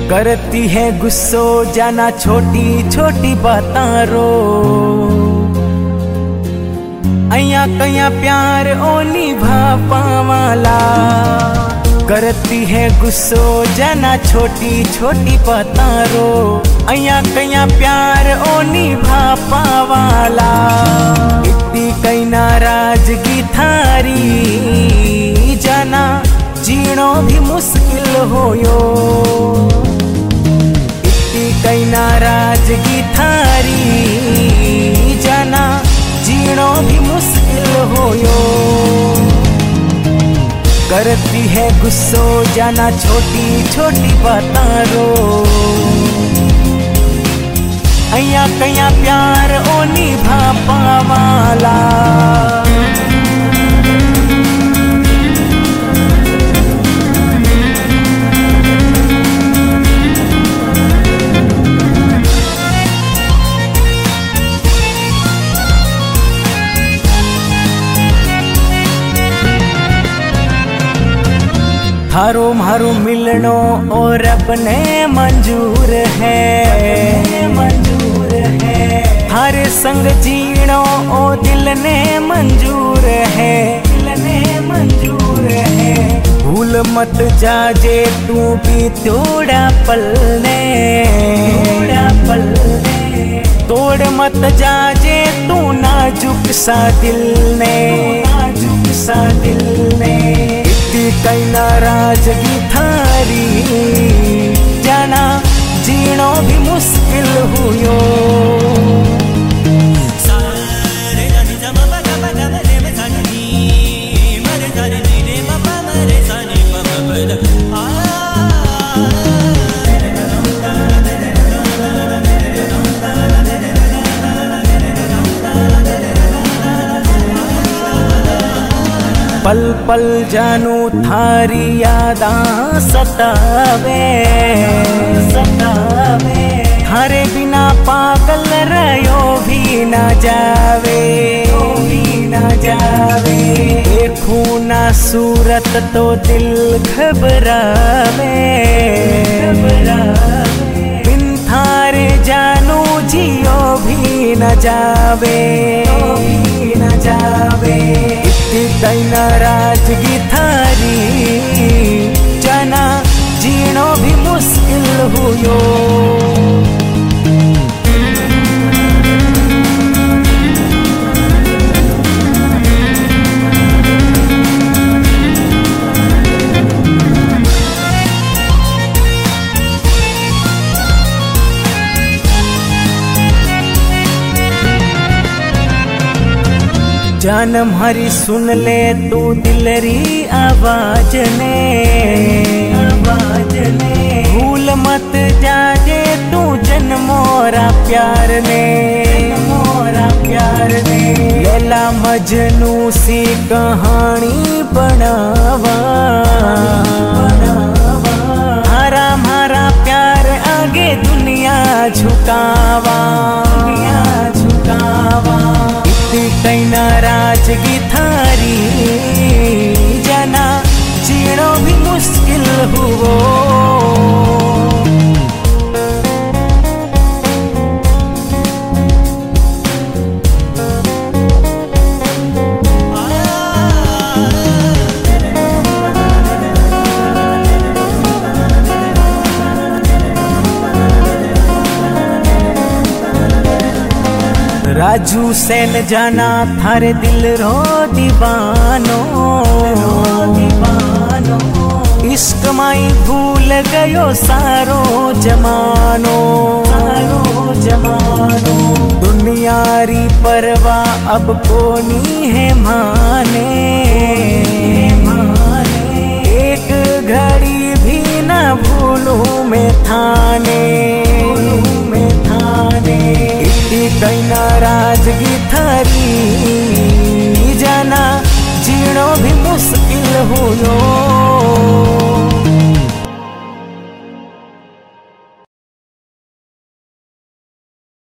करती है गुस्सो जाना छोटी छोटी बातां रो। अया कया प्यार ओ निभा पावाला। करती है गुस्सो जाना छोटी छोटी बातां रो। अया कया प्यार ओ निभा पावाला। इतनी कई नाराजगी थारी जाना जीणो भी मुश्किल होयो। इतनी कई नाराजगी थारी जाना जीणो भी मुश्किल होयो। करती है गुस्सो जाना छोटी छोटी बातां रो। अया कया प्यार ओ निभा पावाला। थारो मारो मिलनो ओ रब ने मंजूर है, मंजूर है। थारे संग जीणो ओ दिल ने मंजूर है, दिल ने मंजूर है। भूल मत जाजे तू भी थोड़ा पल ने, थोड़ा पल ने। तोड़ मत जाजे तू नाजुक सा दिल ने, नाजुक सा दिल ने। कई नाराजगी थारी जाना जीणो भी मुश्किल हुयो। पल पल जानू थारी यादा सतावे, सतावे। थारे बिना पागल रहो भी ना जावे, भी ना जावे। देखूं ना सूरत तो दिल घबरावे, घबरावे। बिन थारे जानू जियो भी न जावे, भी न जावे। कई नाराजगी थारी जाना जीणो भी मुश्किल हुयो। जानम हरी सुन ले तू दिलरी आवाज ने, आवाज ने। भूल मत जाजे तू जन्मोरा प्यार ने, मोरा प्यार ने। लैला मजनू सी कहानी बनावा, हरा मारा प्यार आगे दुनिया झुकावा, दुनिया झुकावा। कई नाराजगी थारी जाना जीणो भी मुश्किल हुओ। राजू सेन जाना थारे दिल रो दीवानो, दीवानो। इश्क माई भूल गयो सारो जमानो, सारो जमानो। दुनियारी परवाह अब कोनी है माने, माने। एक घड़ी भी न भूलूं मैं थाने, मैं थाने। कई नाराजगी थारी जाना जीणो भी मुश्किल हुयो।